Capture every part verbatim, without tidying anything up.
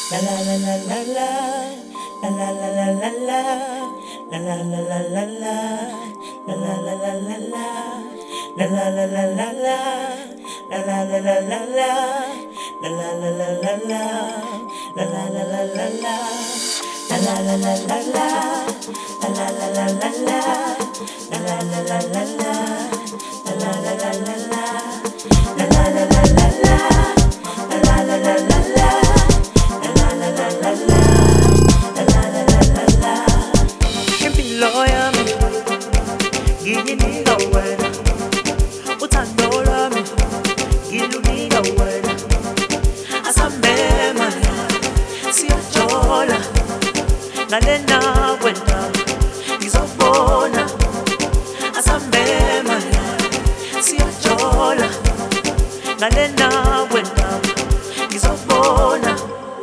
La la la la la la. La la la la la la. La la la la la la. La la la la la la. La la la la la la. La la la la la la. La la la la la la. La la la la la la. La la la la la la. La la la la la la. La la la la la la. La la la la la la. La la la la la la. La la la la la la. Loyal, giving the word. Utandola me, give me the word. As a man, see a jola. Nalena wenda, is a bona. As a man, see a jola. Nalena wenda, is a bona.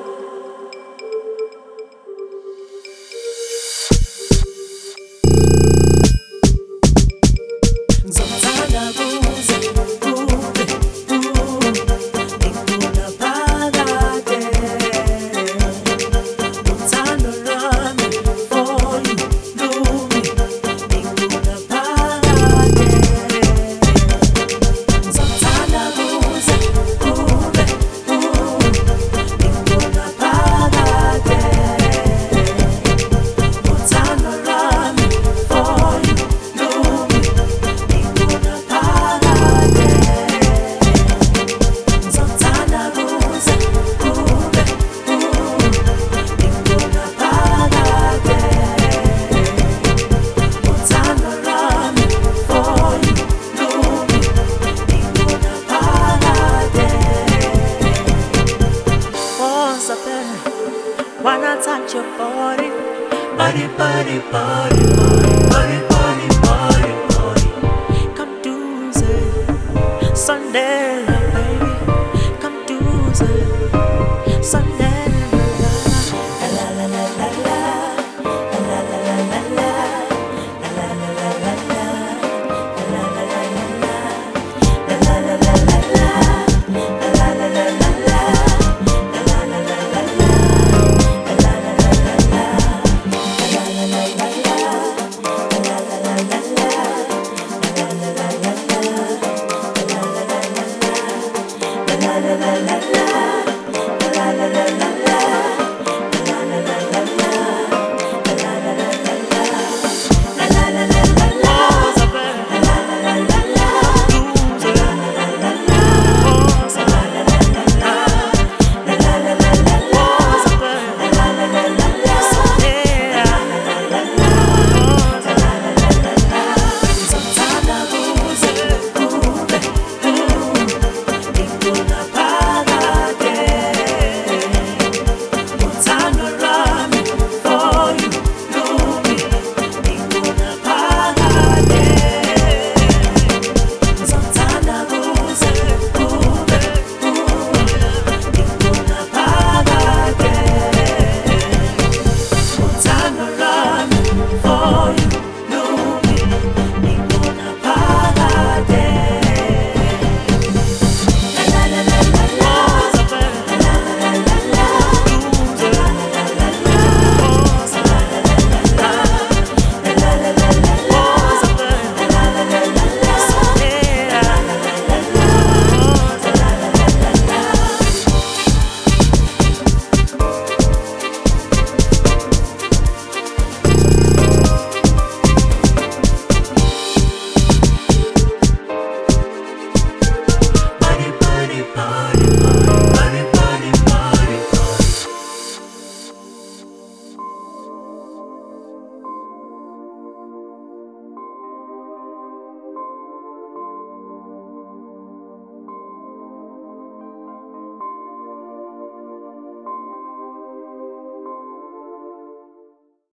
Wanna touch your body, body, body, body, body, body, body, body, body. Come Tuesday, Sunday.